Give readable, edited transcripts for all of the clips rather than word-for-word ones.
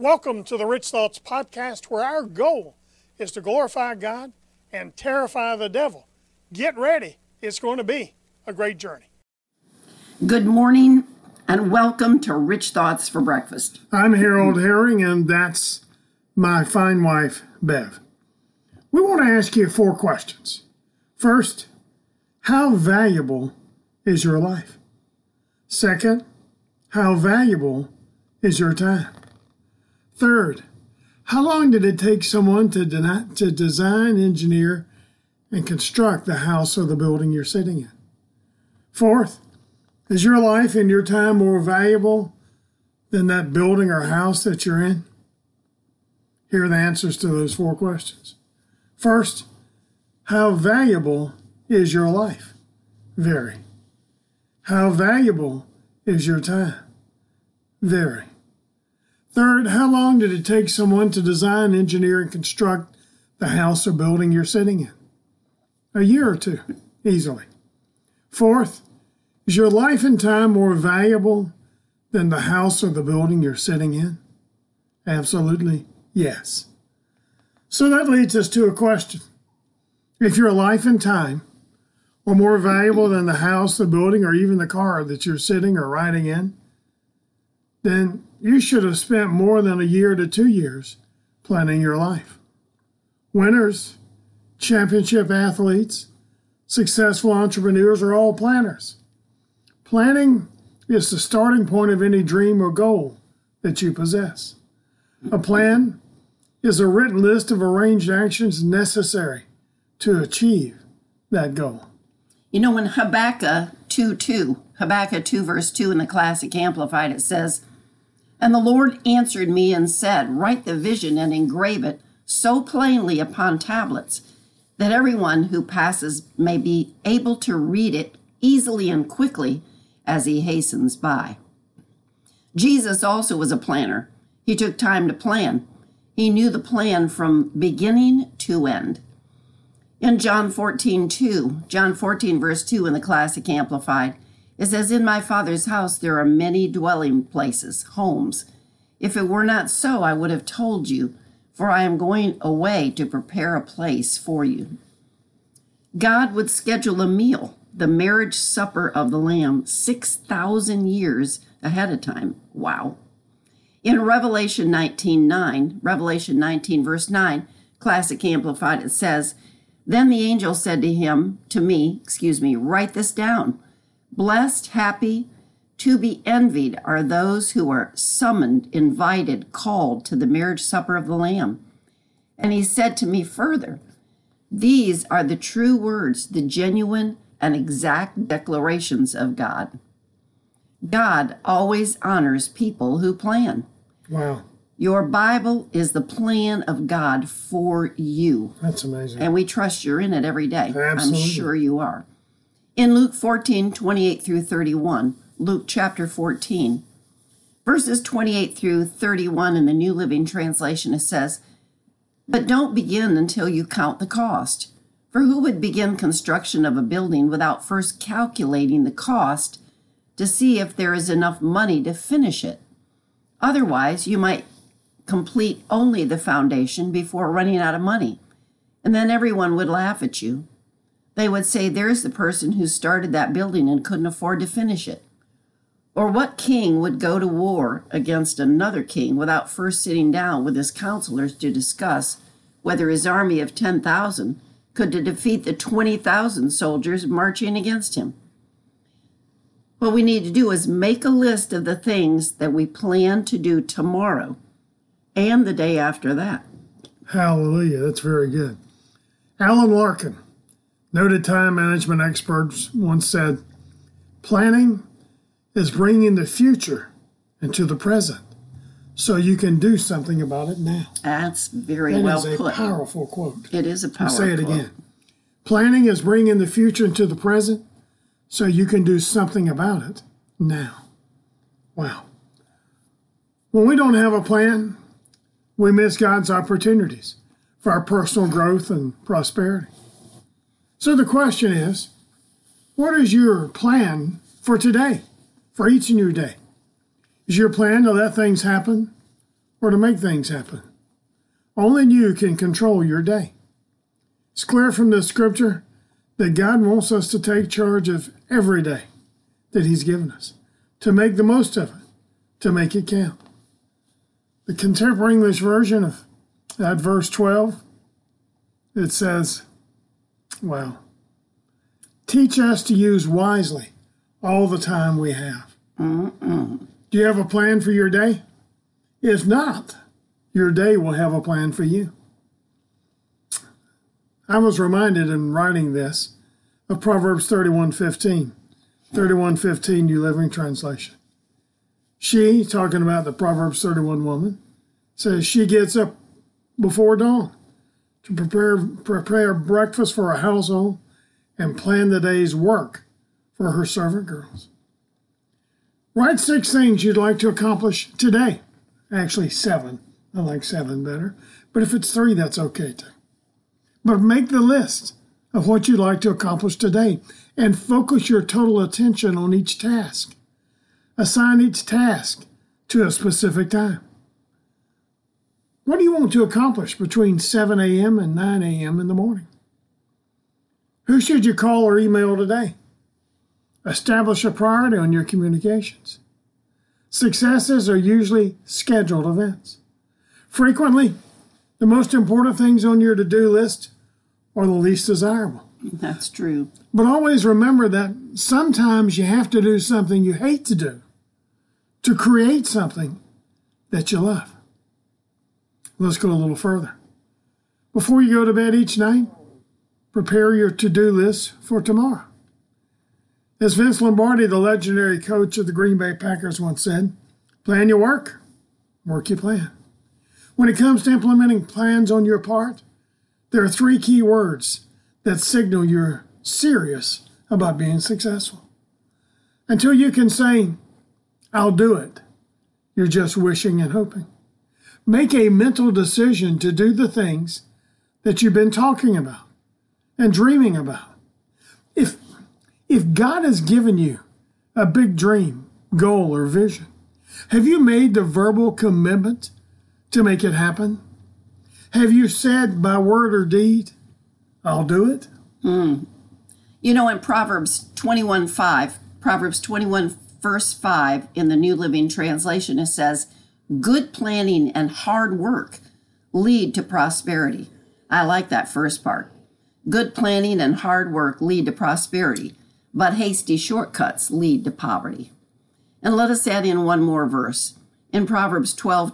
Welcome to the Rich Thoughts Podcast, where our goal is to glorify God and terrify the devil. Get ready. It's going to be a great journey. Good morning and welcome to Rich Thoughts for Breakfast. I'm Harold Herring, and that's my fine wife, Bev. We want to ask you 4 questions. First, how valuable is your life? Second, how valuable is your time? Third, how long did it take someone to design, engineer, and construct the house or the building you're sitting in? Fourth, is your life and your time more valuable than that building or house that you're in? Here are the answers to those 4 questions. First, how valuable is your life? Very. How valuable is your time? Very. Third, how long did it take someone to design, engineer, and construct the house or building you're sitting in? A year or 2, easily. Fourth, is your life and time more valuable than the house or the building you're sitting in? Absolutely, yes. So that leads us to a question. If your life and time are more valuable than the house, the building, or even the car that you're sitting or riding in, then you should have spent more than a year to 2 years planning your life. Winners, championship athletes, successful entrepreneurs are all planners. Planning is the starting point of any dream or goal that you possess. A plan is a written list of arranged actions necessary to achieve that goal. You know, in Habakkuk 2 verse 2 in the Classic Amplified, it says, "And the Lord answered me and said, write the vision and engrave it so plainly upon tablets that everyone who passes may be able to read it easily and quickly as he hastens by." Jesus also was a planner. He took time to plan. He knew the plan from beginning to end. In John 14 verse 2 in the Classic Amplified, it says, "In my Father's house there are many dwelling places, homes. If it were not so, I would have told you, for I am going away to prepare a place for you." God would schedule a meal, the marriage supper of the Lamb, 6,000 years ahead of time. Wow. In Revelation 19 verse 9, Classic Amplified, it says, "Then the angel said to me, write this down. Blessed, happy, to be envied are those who are summoned, invited, called to the marriage supper of the Lamb." And he said to me further, "These are the true words, the genuine and exact declarations of God." God always honors people who plan. Wow. Your Bible is the plan of God for you. That's amazing. And we trust you're in it every day. Absolutely. I'm sure you are. In Luke 14, 28 through 31, Luke chapter 14, verses 28 through 31 in the New Living Translation, it says, "But don't begin until you count the cost. For who would begin construction of a building without first calculating the cost to see if there is enough money to finish it? Otherwise, you might complete only the foundation before running out of money, and then everyone would laugh at you. They would say, 'There's the person who started that building and couldn't afford to finish it.' Or what king would go to war against another king without first sitting down with his counselors to discuss whether his army of 10,000 could defeat the 20,000 soldiers marching against him?" What we need to do is make a list of the things that we plan to do tomorrow and the day after that. Hallelujah. That's very good. Alan Larkin, noted time management expert, once said, "Planning is bringing the future into the present so you can do something about it now." That's very well put. That is a powerful quote. It is a powerful quote. I'll say it again. Planning is bringing the future into the present so you can do something about it now. Wow. When we don't have a plan, we miss God's opportunities for our personal growth and prosperity. So the question is, what is your plan for today, for each and your day? Is your plan to let things happen or to make things happen. Only you can control your day. It's clear from this scripture that God wants us to take charge of every day that He's given us, to make the most of it, to make it count. The Contemporary English Version of that verse 12, it says, well, teach us to use wisely all the time we have. Do you have a plan for your day? If not, your day will have a plan for you. I was reminded in writing this of Proverbs 31:15, 31:15 New Living Translation. She, talking about the Proverbs 31 woman, says she gets up before dawn to prepare breakfast for her household and plan the day's work for her servant girls. Write 6 things you'd like to accomplish today. Actually, 7. I like 7 better. But if it's 3, that's okay too. But make the list of what you'd like to accomplish today and focus your total attention on each task. Assign each task to a specific time. What do you want to accomplish between 7 a.m. and 9 a.m. in the morning? Who should you call or email today? Establish a priority on your communications. Successes are usually scheduled events. Frequently, the most important things on your to-do list are the least desirable. That's true. But always remember that sometimes you have to do something you hate to do to create something that you love. Let's go a little further. Before you go to bed each night, prepare your to-do list for tomorrow. As Vince Lombardi, the legendary coach of the Green Bay Packers, once said, plan your work, work your plan. When it comes to implementing plans on your part, there are 3 key words that signal you're serious about being successful. Until you can say, I'll do it, you're just wishing and hoping. Make a mental decision to do the things that you've been talking about and dreaming about. If God has given you a big dream, goal, or vision, have you made the verbal commitment to make it happen? Have you said by word or deed, I'll do it? You know, in Proverbs 21 verse 5 in the New Living Translation, it says, good planning and hard work lead to prosperity. I like that first part. Good planning and hard work lead to prosperity, but hasty shortcuts lead to poverty. And let us add in one more verse. In Proverbs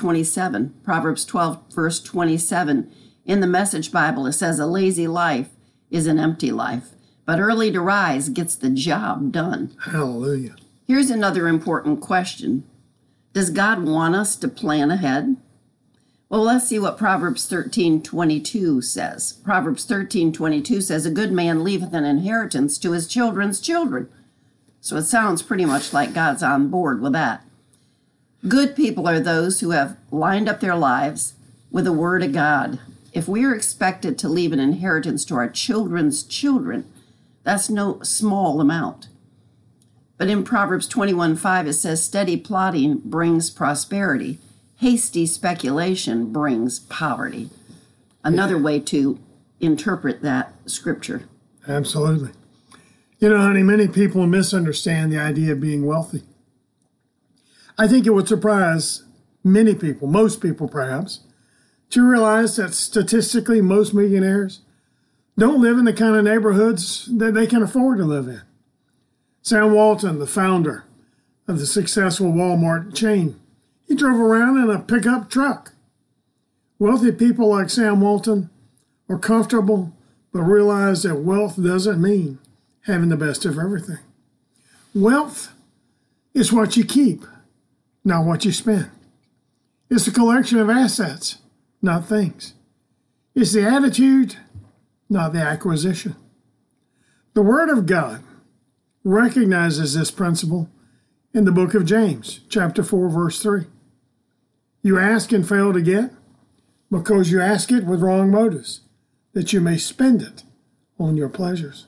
12 verse 27, in the Message Bible, it says, a lazy life is an empty life, but early to rise gets the job done. Hallelujah. Here's another important question. Does God want us to plan ahead? Well, let's see what Proverbs 13:22 says. Proverbs 13:22 says, a good man leaveth an inheritance to his children's children. So it sounds pretty much like God's on board with that. Good people are those who have lined up their lives with the Word of God. If we are expected to leave an inheritance to our children's children, that's no small amount. But in Proverbs 21:5, it says, steady plotting brings prosperity. Hasty speculation brings poverty. Another way to interpret that scripture. Absolutely. You know, honey, many people misunderstand the idea of being wealthy. I think it would surprise many people, most people perhaps, to realize that statistically most millionaires don't live in the kind of neighborhoods that they can afford to live in. Sam Walton, the founder of the successful Walmart chain, he drove around in a pickup truck. Wealthy people like Sam Walton are comfortable, but realize that wealth doesn't mean having the best of everything. Wealth is what you keep, not what you spend. It's a collection of assets, not things. It's the attitude, not the acquisition. The Word of God recognizes this principle in the book of James, chapter 4, verse 3. You ask and fail to get because you ask it with wrong motives, that you may spend it on your pleasures.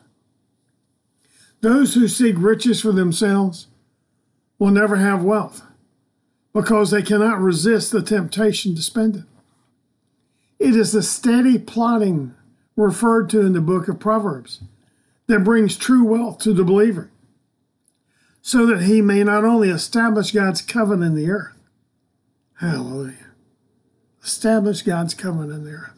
Those who seek riches for themselves will never have wealth, because they cannot resist the temptation to spend it. It is the steady plotting referred to in the book of Proverbs that brings true wealth to the believer, so that he may not only establish God's covenant in the earth, hallelujah, establish God's covenant in the earth.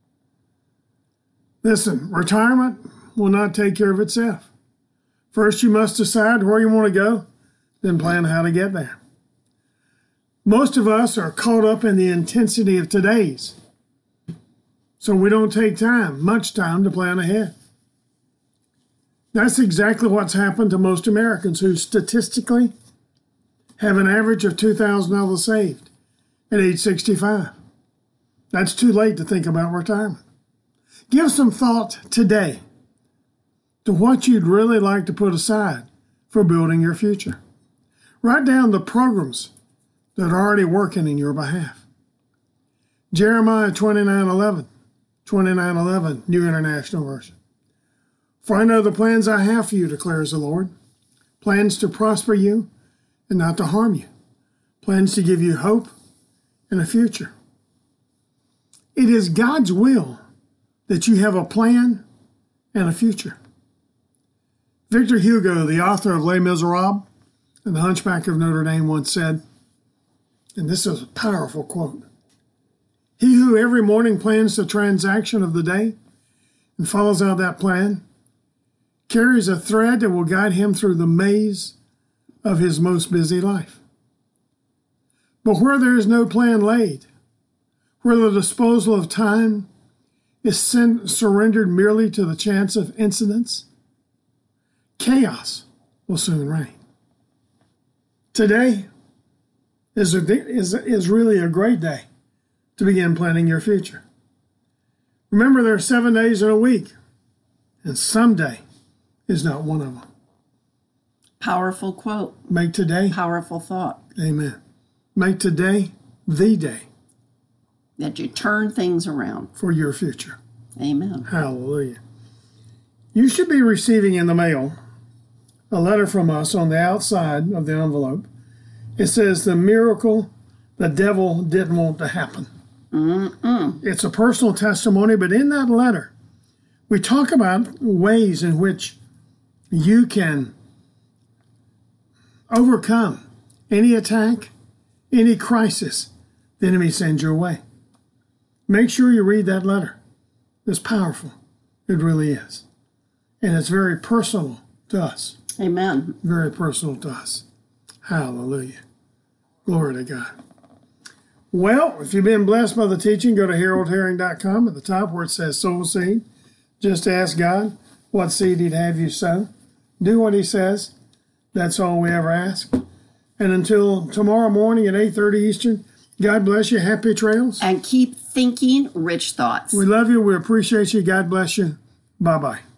Listen, retirement will not take care of itself. First, you must decide where you want to go, then plan how to get there. Most of us are caught up in the intensity of today's, so we don't take much time to plan ahead. That's exactly what's happened to most Americans who statistically have an average of $2,000 saved at age 65. That's too late to think about retirement. Give some thought today to what you'd really like to put aside for building your future. Write down the programs that are already working in your behalf. Jeremiah 29:11, New International Version. For I know the plans I have for you, declares the Lord, plans to prosper you and not to harm you, plans to give you hope and a future. It is God's will that you have a plan and a future. Victor Hugo, the author of Les Miserables and The Hunchback of Notre Dame, once said, and this is a powerful quote, "He who every morning plans the transaction of the day and follows out that plan carries a thread that will guide him through the maze of his most busy life. But where there is no plan laid, where the disposal of time is surrendered merely to the chance of incidents, chaos will soon reign." Today is really a great day to begin planning your future. Remember, there are 7 days in a week, and someday is not one of them. Powerful quote. Make today. Powerful thought. Amen. Make today the day that you turn things around for your future. Amen. Hallelujah. You should be receiving in the mail a letter from us. On the outside of the envelope, it says, "The miracle the devil didn't want to happen." It's a personal testimony, but in that letter, we talk about ways in which you can overcome any attack, any crisis the enemy sends your way. Make sure you read that letter. It's powerful. It really is. And it's very personal to us. Amen. Very personal to us. Hallelujah. Glory to God. Well, if you've been blessed by the teaching, go to haroldherring.com at the top where it says sow seed. Just ask God what seed he'd have you sow. Do what he says. That's all we ever ask. And until tomorrow morning at 8:30 Eastern, God bless you. Happy trails. And keep thinking rich thoughts. We love you. We appreciate you. God bless you. Bye-bye.